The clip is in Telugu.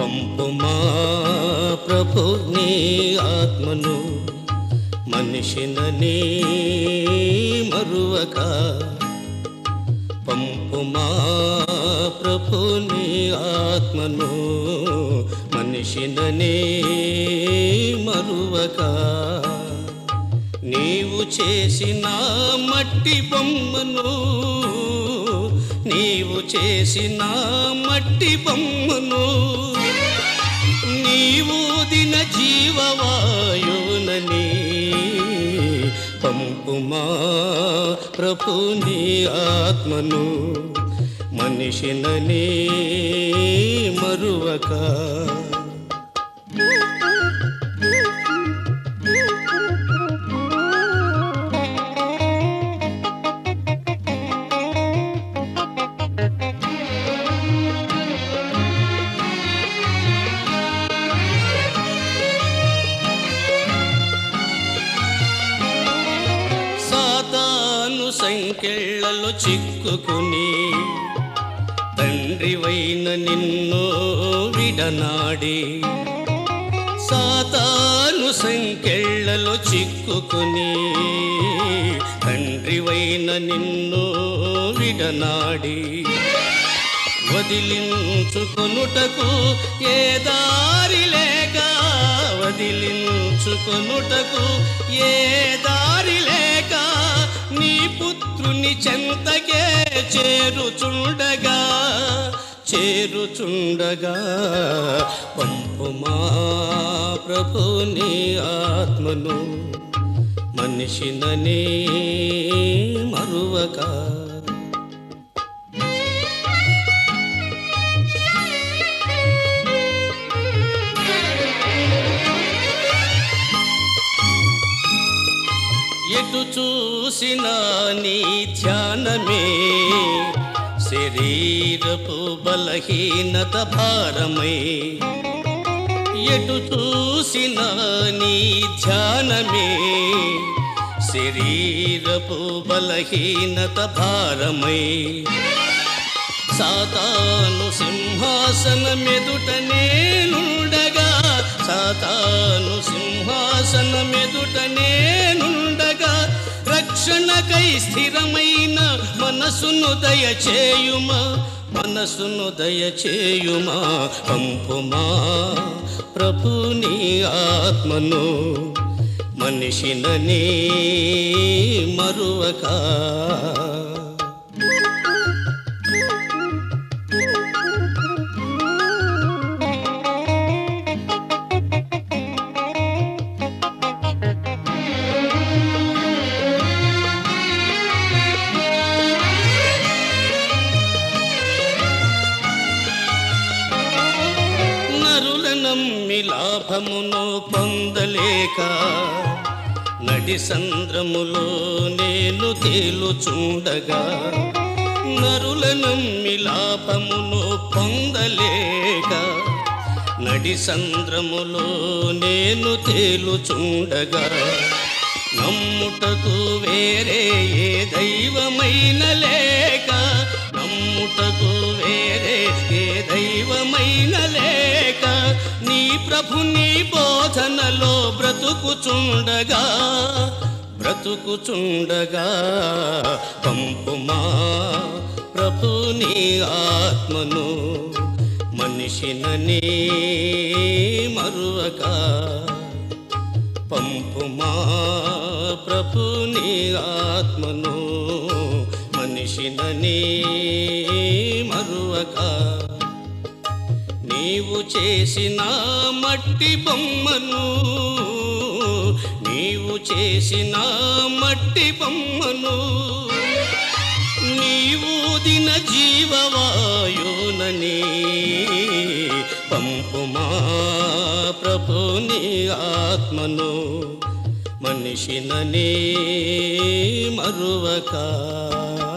పంపుమా ప్రభు నీ ఆత్మను మనిషినని మరువక పంపుమా ప్రభు నీ ఆత్మను మనిషినని మరువక నీవు చేసిన మట్టి బొమ్మను నీవు చేసిన మట్టి బొమ్మను నీవు దిన జీవవాయునని పంపుమా ప్రభు నీ ఆత్మను మనిషినని మరువక సంకెళ్ళలో చిక్కుకుని తండ్రివైన నిన్ను విడనాడి సాతాను సంకెళ్ళలో చిక్కుకుని తండ్రివైన నిన్ను విడనాడి వదిలించుకొనుటకు ఏ దారి లేక వదిలించుకొనుటకు ఏ దారి లేక నీ పుత్రుని చెంతకే చేరుచుండగా పంపుమా ప్రభు నీ ఆత్మను మనిషినని మరువక ఎటు చూసిన నీ ధ్యానమే శరీరపు బలహీనత భారమై ఎటు చూసిన నీ ధ్యానమే శరీరపు బలహీనత భారమై సాతాను సింహాసనమెదుట నేనుండగా సాతాను సింహాసనమెదుట నేనుండగా రక్షణకై స్థిరమైన మనసును దయచేయుమా పంపుమా ప్రభు నీ ఆత్మను మనిషినని మరువక నమ్మి లాభమును పొందలేక నడి సంద్రములో నేను తేలుచుండగా నరుల నమ్మి లాభమును పొందలేక నడి సంద్రములో నేను తేలుచుండగా నమ్ముటకు వేరే ఏ దైవమైన లేక నమ్ముటకు వేరే ఏ దైవమైన లేక నీ ప్రభు నీ బోధనలో బ్రతుకుచుండగా పంపుమా ప్రభు నీ ఆత్మను మనిషినని మరువక పంపుమా ప్రభు నీ ఆత్మను మనిషినని మరువక నీవు చేసిన మట్టి బొమ్మను నీవు చేసిన మట్టి బొమ్మను నీవు దిన జీవవాయునని పంపుమా ప్రభు నీ ఆత్మను మనిషినని మరువక